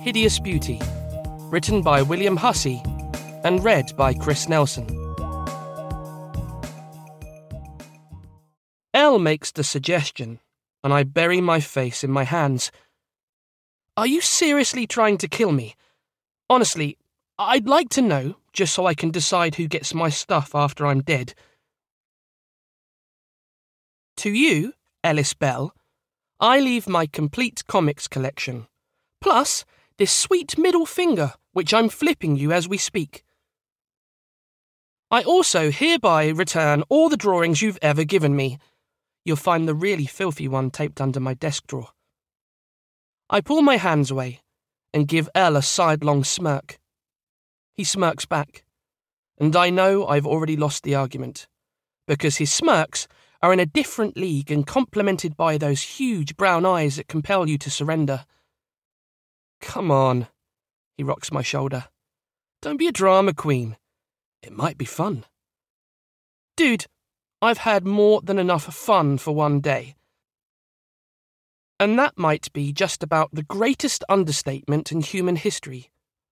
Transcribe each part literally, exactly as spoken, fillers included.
Hideous Beauty, written by William Hussey and read by Chris Nelson. Elle makes the suggestion, and I bury my face in my hands. Are you seriously trying to kill me? Honestly, I'd like to know, just so I can decide who gets my stuff after I'm dead. To you, Ellis Bell, I leave my complete comics collection, plus this sweet middle finger, which I'm flipping you as we speak. I also hereby return all the drawings you've ever given me. You'll find the really filthy one taped under my desk drawer. I pull my hands away and give Elle a sidelong smirk. He smirks back, and I know I've already lost the argument, because his smirks are in a different league and complemented by those huge brown eyes that compel you to surrender. Come on, he rocks my shoulder. Don't be a drama queen. It might be fun. Dude, I've had more than enough fun for one day. And that might be just about the greatest understatement in human history.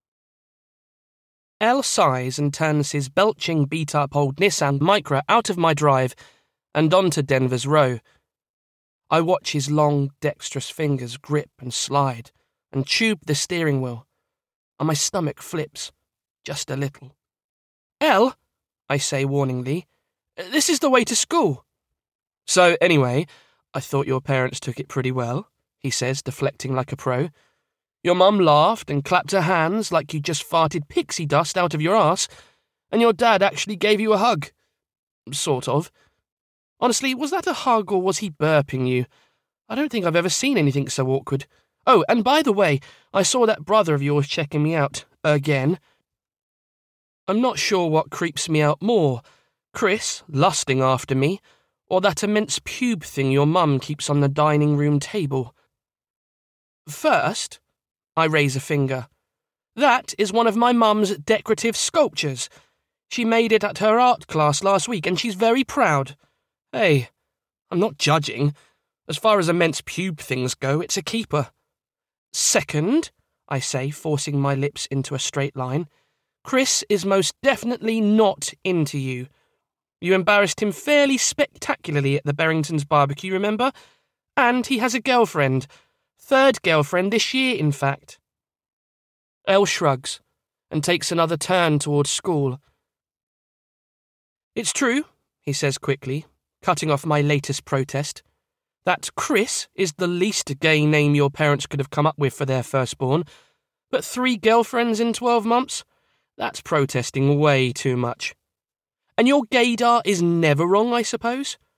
Elle sighs and turns his belching beat-up old Nissan Micra out of my drive and onto Denver's Row. I watch his long, dexterous fingers grip and slide and tube the steering wheel, and my stomach flips, just a little. Elle, I say warningly, this is the way to school. So anyway, I thought your parents took it pretty well, he says, deflecting like a pro. Your mum laughed and clapped her hands like you just farted pixie dust out of your arse, and your dad actually gave you a hug. Sort of. Honestly, was that a hug or was he burping you? I don't think I've ever seen anything so awkward. Oh, and by the way, I saw that brother of yours checking me out. Again. I'm not sure what creeps me out more, Chris lusting after me, or that immense pube thing your mum keeps on the dining room table. First, I raise a finger. That is one of my mum's decorative sculptures. She made it at her art class last week, and she's very proud. Hey, I'm not judging. As far as immense pube things go, it's a keeper. Second, I say, forcing my lips into a straight line, Chris is most definitely not into you. You embarrassed him fairly spectacularly at the Berringtons barbecue, remember? And he has a girlfriend. Third girlfriend this year, in fact. Elle shrugs and takes another turn towards school. It's true, he says quickly, cutting off my latest protest, that Chris is the least gay name your parents could have come up with for their firstborn, but three girlfriends in twelve months? That's protesting way too much. And your gaydar is never wrong, I suppose?